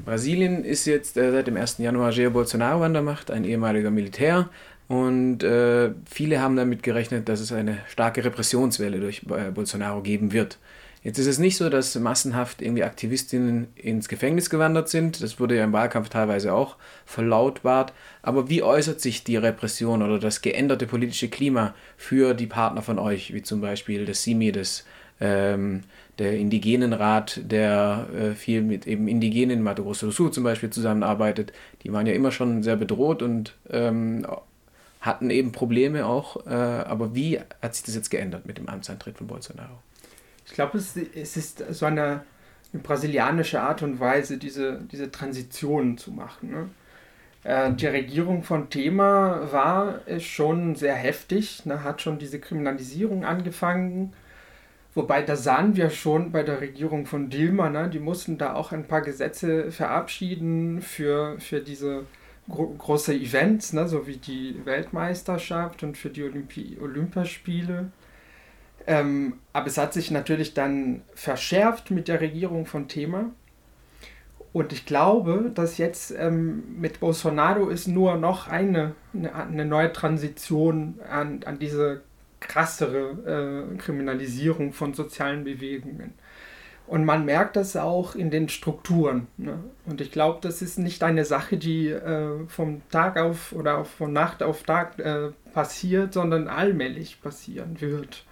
Brasilien ist jetzt seit dem 1. Januar Jair Bolsonaro an der Macht, ein ehemaliger Militär. Und viele haben damit gerechnet, dass es eine starke Repressionswelle durch Bolsonaro geben wird. Jetzt ist es nicht so, dass massenhaft irgendwie Aktivistinnen ins Gefängnis gewandert sind. Das wurde ja im Wahlkampf teilweise auch verlautbart. Aber wie äußert sich die Repression oder das geänderte politische Klima für die Partner von euch, wie zum Beispiel das CIMI, der Indigenenrat, der viel mit eben Indigenen, Mato Grosso do Sul zum Beispiel, zusammenarbeitet? Die waren ja immer schon sehr bedroht und hatten eben Probleme auch. Aber wie hat sich das jetzt geändert mit dem Amtsantritt von Bolsonaro? Ich glaube, es ist so eine brasilianische Art und Weise, diese Transition zu machen. Ne? Die Regierung von Temer war schon sehr heftig, ne? Hat schon diese Kriminalisierung angefangen. Wobei, da sahen wir schon bei der Regierung von Dilma, ne? Die mussten da auch ein paar Gesetze verabschieden für diese große Events, ne? So wie die Weltmeisterschaft und für die Olympiaspiele. Aber es hat sich natürlich dann verschärft mit der Regierung von Temer. Und ich glaube, dass jetzt mit Bolsonaro ist nur noch eine neue Transition an diese krassere Kriminalisierung von sozialen Bewegungen. Und man merkt das auch in den Strukturen. Ne? Und ich glaube, das ist nicht eine Sache, die vom Tag auf oder von Nacht auf Tag passiert, sondern allmählich passieren wird.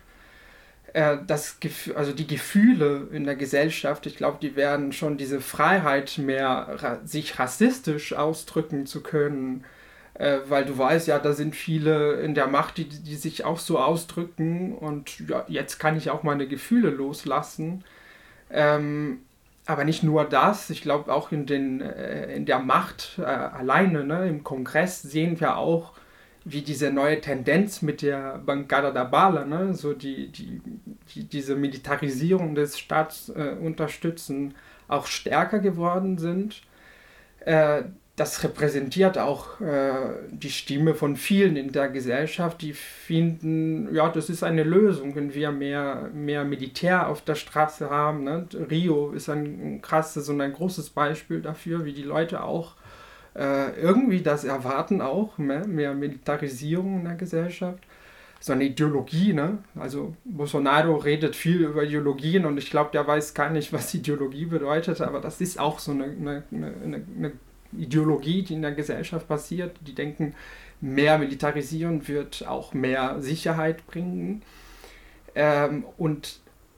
Also die Gefühle in der Gesellschaft, ich glaube, die werden schon diese Freiheit mehr, sich rassistisch ausdrücken zu können, weil du weißt ja, da sind viele in der Macht, die sich auch so ausdrücken und ja, jetzt kann ich auch meine Gefühle loslassen. Aber nicht nur das, ich glaube auch in der Macht alleine, ne, im Kongress sehen wir auch, wie diese neue Tendenz mit der Bancada da Bala, ne, so diese Militarisierung des Staats unterstützen, auch stärker geworden sind. Das repräsentiert auch die Stimme von vielen in der Gesellschaft, die finden, ja, das ist eine Lösung, wenn wir mehr Militär auf der Straße haben. Ne? Rio ist ein großes Beispiel dafür, wie die Leute auch irgendwie das erwarten auch, mehr Militarisierung in der Gesellschaft. So eine Ideologie, ne? Also Bolsonaro redet viel über Ideologien und ich glaube, der weiß gar nicht, was Ideologie bedeutet, aber das ist auch so eine Ideologie, die in der Gesellschaft passiert. Die denken, mehr Militarisieren wird auch mehr Sicherheit bringen. Und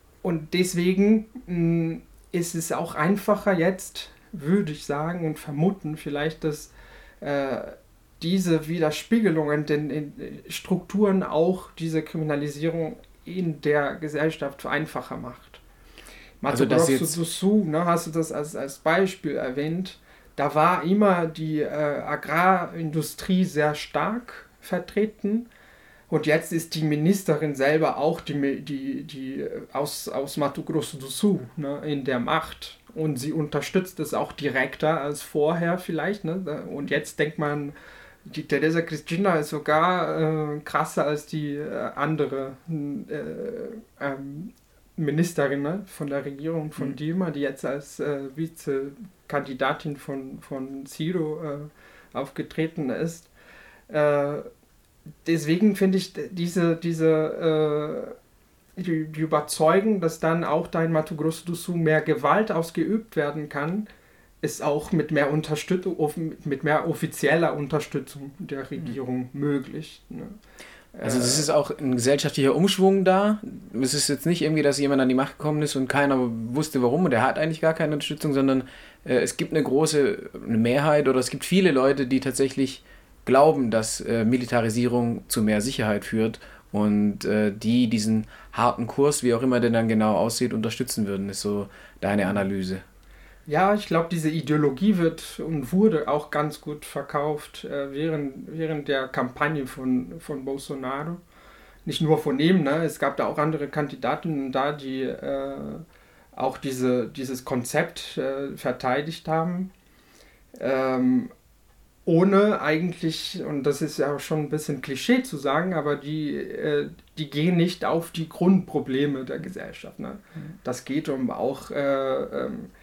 deswegen ist es auch einfacher jetzt, würde ich sagen und vermuten vielleicht, dass diese Widerspiegelungen in Strukturen auch diese Kriminalisierung in der Gesellschaft einfacher macht. Mato Grosso do Sul, ne, hast du das als Beispiel erwähnt, da war immer die Agrarindustrie sehr stark vertreten. Und jetzt ist die Ministerin selber auch die aus Mato Grosso do Sul, ne, in der Macht. Und sie unterstützt es auch direkter als vorher vielleicht. Ne? Und jetzt denkt man, die Teresa Cristina ist sogar krasser als die andere Ministerin, ne? Von der Regierung von Dilma, die jetzt als Vizekandidatin von Ciro aufgetreten ist. Deswegen finde ich die Überzeugung, dass dann auch da in Mato Grosso do Sul mehr Gewalt ausgeübt werden kann, ist auch mit mehr offizieller Unterstützung der Regierung möglich. Ne? Also es ist auch ein gesellschaftlicher Umschwung da. Es ist jetzt nicht irgendwie, dass jemand an die Macht gekommen ist und keiner wusste warum und er hat eigentlich gar keine Unterstützung, sondern es gibt eine Mehrheit oder es gibt viele Leute, die tatsächlich glauben, dass Militarisierung zu mehr Sicherheit führt und die diesen harten Kurs, wie auch immer der dann genau aussieht, unterstützen würden, ist so deine Analyse. Ja, ich glaube, diese Ideologie wird und wurde auch ganz gut verkauft während der Kampagne von Bolsonaro. Nicht nur von ihm, ne? Es gab da auch andere Kandidaten da, die auch dieses Konzept verteidigt haben. Ohne eigentlich, und das ist ja schon ein bisschen Klischee zu sagen, aber die gehen nicht auf die Grundprobleme der Gesellschaft. Ne? Das geht um auch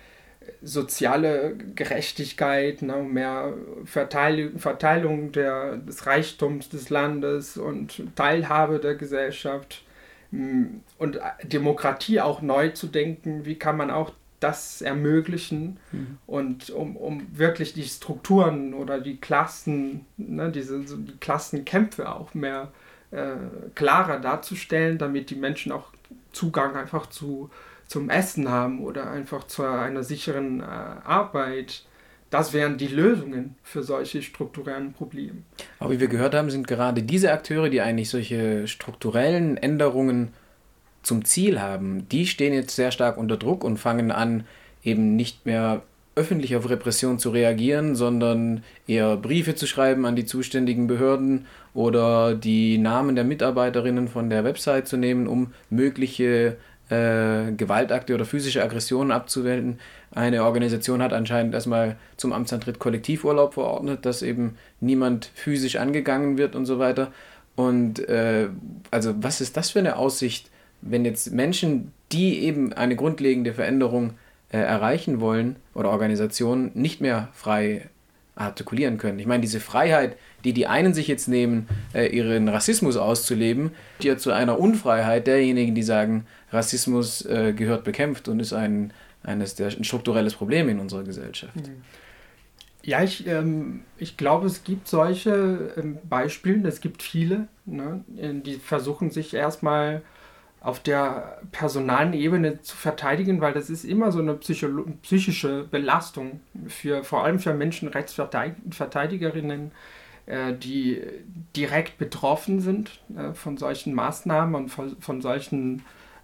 soziale Gerechtigkeit, ne, mehr Verteilung des Reichtums des Landes und Teilhabe der Gesellschaft und Demokratie auch neu zu denken. Wie kann man auch das ermöglichen und um wirklich die Strukturen oder die Klassen, ne, die Klassenkämpfe auch mehr klarer darzustellen, damit die Menschen auch Zugang einfach zum Essen haben oder einfach zu einer sicheren Arbeit. Das wären die Lösungen für solche strukturellen Probleme. Aber wie wir gehört haben, sind gerade diese Akteure, die eigentlich solche strukturellen Änderungen zum Ziel haben, die stehen jetzt sehr stark unter Druck und fangen an, eben nicht mehr öffentlich auf Repression zu reagieren, sondern eher Briefe zu schreiben an die zuständigen Behörden oder die Namen der Mitarbeiterinnen von der Website zu nehmen, um mögliche Gewaltakte oder physische Aggressionen abzuwenden. Eine Organisation hat anscheinend erstmal zum Amtsantritt Kollektivurlaub verordnet, dass eben niemand physisch angegangen wird und so weiter. Und also was ist das für eine Aussicht, wenn jetzt Menschen, die eben eine grundlegende Veränderung erreichen wollen oder Organisationen nicht mehr frei artikulieren können. Ich meine, diese Freiheit, die einen sich jetzt nehmen, ihren Rassismus auszuleben, die zu einer Unfreiheit derjenigen, die sagen, Rassismus gehört bekämpft und ist ein strukturelles Problem in unserer Gesellschaft. Ja, ich glaube, es gibt solche Beispiele, es gibt viele, ne, die versuchen sich erstmal auf der personalen Ebene zu verteidigen, weil das ist immer so eine psychische Belastung, vor allem für Menschenrechtsverteidigerinnen, die direkt betroffen sind von solchen Maßnahmen und von solchen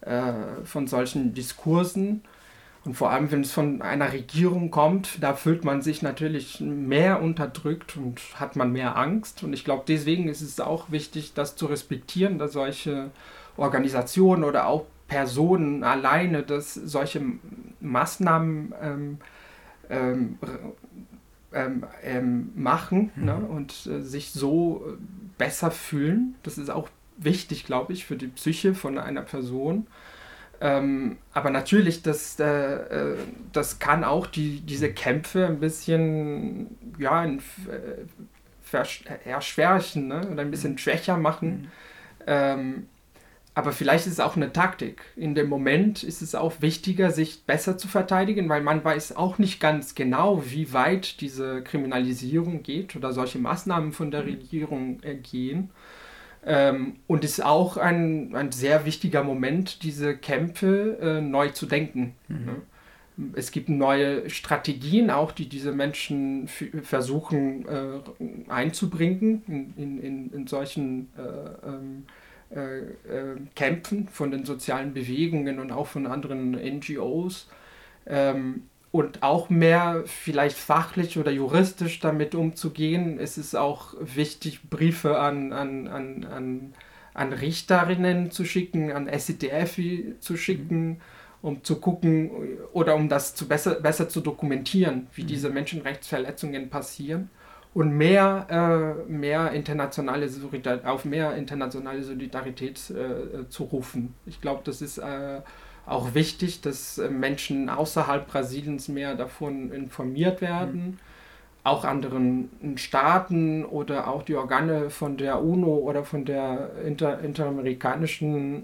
Diskursen. Und vor allem, wenn es von einer Regierung kommt, da fühlt man sich natürlich mehr unterdrückt und hat man mehr Angst. Und ich glaube, deswegen ist es auch wichtig, das zu respektieren, dass solche Organisationen oder auch Personen alleine, dass solche Maßnahmen machen, ne, und sich so besser fühlen. Das ist auch wichtig, glaube ich, für die Psyche von einer Person. Aber natürlich, das kann auch diese Kämpfe ein bisschen erschwächen, ne, oder ein bisschen schwächer machen. Aber vielleicht ist es auch eine Taktik. In dem Moment ist es auch wichtiger, sich besser zu verteidigen, weil man weiß auch nicht ganz genau, wie weit diese Kriminalisierung geht oder solche Maßnahmen von der Regierung gehen. Und es ist auch ein sehr wichtiger Moment, diese Kämpfe neu zu denken. Ne? Es gibt neue Strategien auch, die diese Menschen versuchen einzubringen in solchen Kämpfen von den sozialen Bewegungen und auch von anderen NGOs und auch mehr vielleicht fachlich oder juristisch damit umzugehen. Es ist auch wichtig, Briefe an Richterinnen zu schicken, an SETF zu schicken, um zu gucken oder um das besser zu dokumentieren, wie diese Menschenrechtsverletzungen passieren. Und auf mehr internationale Solidarität zu rufen. Ich glaube, das ist auch wichtig, dass Menschen außerhalb Brasiliens mehr davon informiert werden. Auch anderen Staaten oder auch die Organe von der UNO oder von der interamerikanischen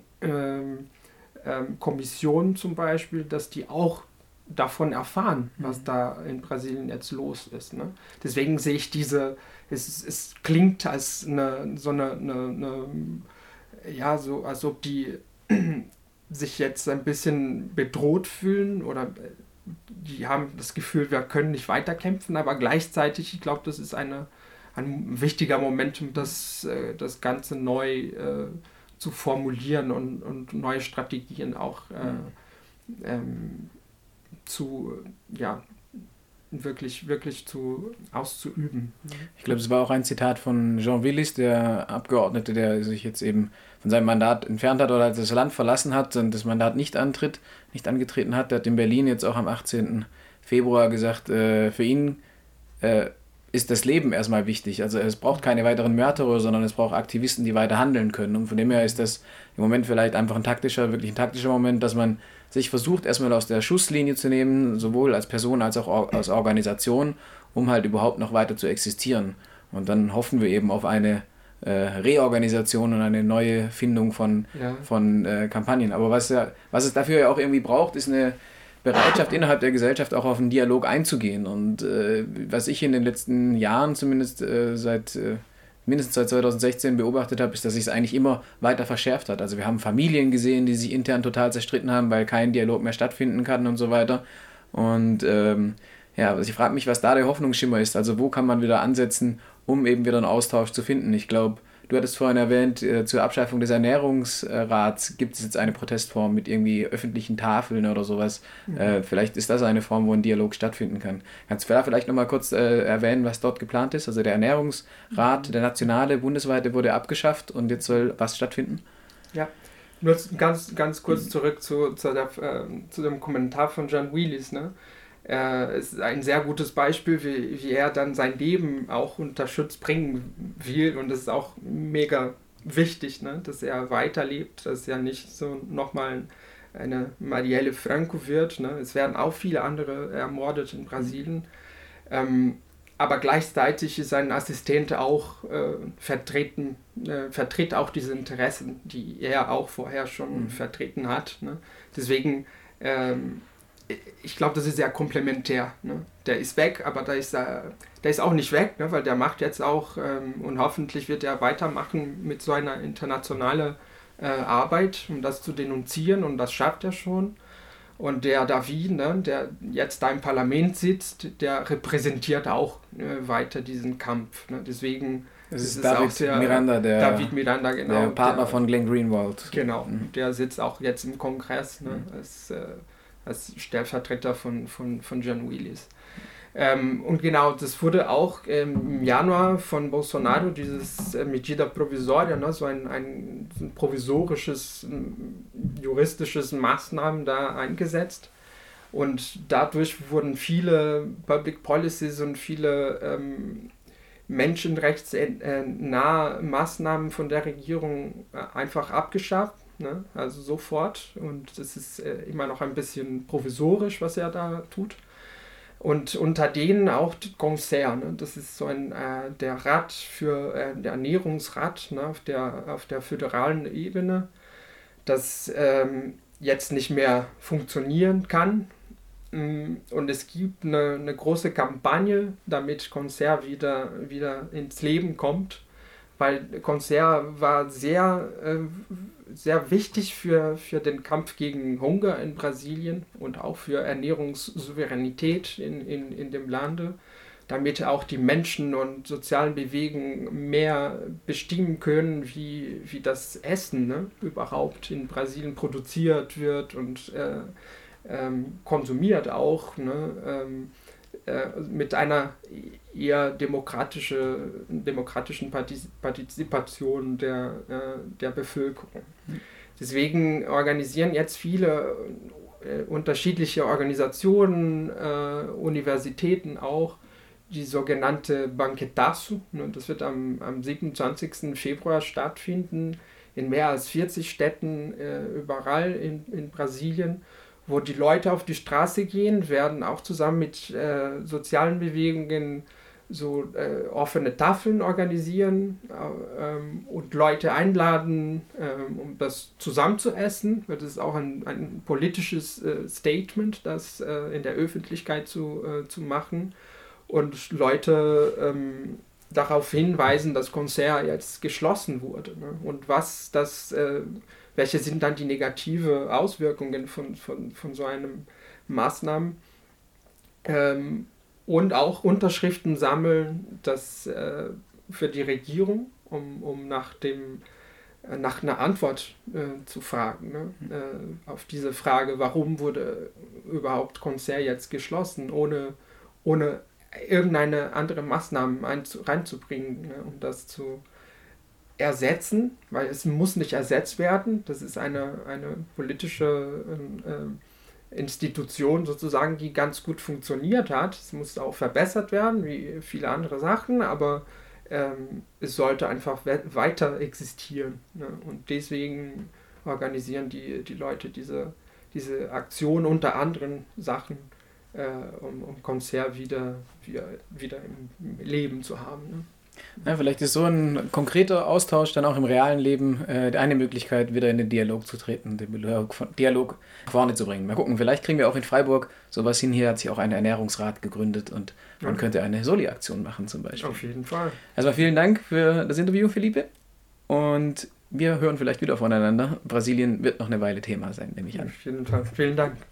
Kommission zum Beispiel, dass die auch davon erfahren, was da in Brasilien jetzt los ist. Ne? Deswegen sehe ich es klingt als als ob die sich jetzt ein bisschen bedroht fühlen oder die haben das Gefühl, wir können nicht weiterkämpfen, aber gleichzeitig, ich glaube, das ist ein wichtiger Moment, um das Ganze neu zu formulieren und neue Strategien auch wirklich auszuüben. Ich glaube, es war auch ein Zitat von Jean Willis, der Abgeordnete, der sich jetzt eben von seinem Mandat entfernt hat oder das Land verlassen hat und das Mandat nicht angetreten hat. Der hat in Berlin jetzt auch am 18. Februar gesagt, für ihn ist das Leben erstmal wichtig. Also es braucht keine weiteren Märtyrer, sondern es braucht Aktivisten, die weiter handeln können. Und von dem her ist das im Moment vielleicht einfach wirklich ein taktischer Moment, dass man sich versucht, erstmal aus der Schusslinie zu nehmen, sowohl als Person als auch als Organisation, um halt überhaupt noch weiter zu existieren. Und dann hoffen wir eben auf eine Reorganisation und eine neue Findung von Kampagnen. Aber was es dafür ja auch irgendwie braucht, ist eine Bereitschaft innerhalb der Gesellschaft auch auf einen Dialog einzugehen. Und was ich in den letzten Jahren zumindest mindestens seit 2016 beobachtet habe, ist, dass sich es eigentlich immer weiter verschärft hat. Also wir haben Familien gesehen, die sich intern total zerstritten haben, weil kein Dialog mehr stattfinden kann und so weiter. Und also ich frage mich, was da der Hoffnungsschimmer ist. Also wo kann man wieder ansetzen, um eben wieder einen Austausch zu finden. Ich glaube, du hattest vorhin erwähnt, zur Abschaffung des Ernährungsrats gibt es jetzt eine Protestform mit irgendwie öffentlichen Tafeln oder sowas. Vielleicht ist das eine Form, wo ein Dialog stattfinden kann. Kannst du da vielleicht nochmal kurz erwähnen, was dort geplant ist? Also der Ernährungsrat, der nationale, bundesweite, wurde abgeschafft und jetzt soll was stattfinden? Ja, nur ganz kurz zurück zu dem Kommentar von John Wheelys, ne? Es ist ein sehr gutes Beispiel, wie er dann sein Leben auch unter Schutz bringen will, und das ist auch mega wichtig, ne, dass er weiterlebt, dass er nicht so nochmal eine Marielle Franco wird. Ne. Es werden auch viele andere ermordet in Brasilien, aber gleichzeitig ist sein Assistent auch vertritt auch diese Interessen, die er auch vorher schon vertreten hat. Ne. Deswegen ich glaube, das ist sehr komplementär. Ne? Der ist weg, aber der ist auch nicht weg, ne? Weil der macht jetzt auch, und hoffentlich wird er weitermachen mit so einer internationalen Arbeit, um das zu denunzieren, und das schafft er schon. Und der David, ne, der jetzt da im Parlament sitzt, der repräsentiert auch weiter diesen Kampf. Ne? Deswegen das ist David Miranda, David Miranda, genau, der Partner von Glenn Greenwald. Genau, der sitzt auch jetzt im Kongress, ne, als Stellvertreter von John Wheelys. Und genau, das wurde auch im Januar von Bolsonaro, dieses Medida Provisoria, ne, so ein provisorisches, juristisches Maßnahmen da eingesetzt. Und dadurch wurden viele Public Policies und viele menschenrechtsnahe Maßnahmen von der Regierung einfach abgeschafft. Ne? Also sofort, und das ist immer noch ein bisschen provisorisch, was er da tut. Und unter denen auch Concert, ne? Das ist so der Rat der Ernährungsrat, ne? auf der föderalen Ebene, das jetzt nicht mehr funktionieren kann. Und es gibt eine große Kampagne, damit Concert wieder ins Leben kommt, weil Concert war sehr wichtig für den Kampf gegen Hunger in Brasilien und auch für Ernährungssouveränität in dem Lande, damit auch die Menschen und sozialen Bewegungen mehr bestimmen können, wie das Essen, ne, überhaupt in Brasilien produziert wird und konsumiert auch, ne, mit einer eher demokratischen Partizipation der Bevölkerung. Deswegen organisieren jetzt viele unterschiedliche Organisationen, Universitäten auch, die sogenannte Banquetaço. Das wird am 27. Februar stattfinden, in mehr als 40 Städten überall in Brasilien, wo die Leute auf die Straße gehen, werden auch zusammen mit sozialen Bewegungen so offene Tafeln organisieren und Leute einladen, um das zusammen zu essen. Das ist auch ein politisches Statement, das in der Öffentlichkeit zu machen, und Leute darauf hinweisen, dass Concert jetzt geschlossen wurde. Ne? Und welche sind dann die negative Auswirkungen von so einem Maßnahmen, und auch Unterschriften sammeln, das für die Regierung, um nach einer Antwort zu fragen, ne? Auf diese Frage, warum wurde überhaupt Concert jetzt geschlossen, ohne irgendeine andere Maßnahmen reinzubringen, ne? Um das zu ersetzen, weil es muss nicht ersetzt werden. Das ist eine politische Institution sozusagen, die ganz gut funktioniert hat. Es muss auch verbessert werden, wie viele andere Sachen, aber es sollte einfach weiter existieren. Ne? Und deswegen organisieren die Leute diese diese Aktion unter anderen Sachen, um Konzert wieder im Leben zu haben. Ne? Ja, vielleicht ist so ein konkreter Austausch dann auch im realen Leben eine Möglichkeit, wieder in den Dialog zu treten, den Dialog nach vorne zu bringen. Mal gucken, vielleicht kriegen wir auch in Freiburg sowas hin. Hier hat sich auch ein Ernährungsrat gegründet und man könnte eine Soli-Aktion machen zum Beispiel. Auf jeden Fall. Also vielen Dank für das Interview, Felipe. Und wir hören vielleicht wieder voneinander. Brasilien wird noch eine Weile Thema sein, nehme ich an. Auf jeden Fall. Vielen Dank.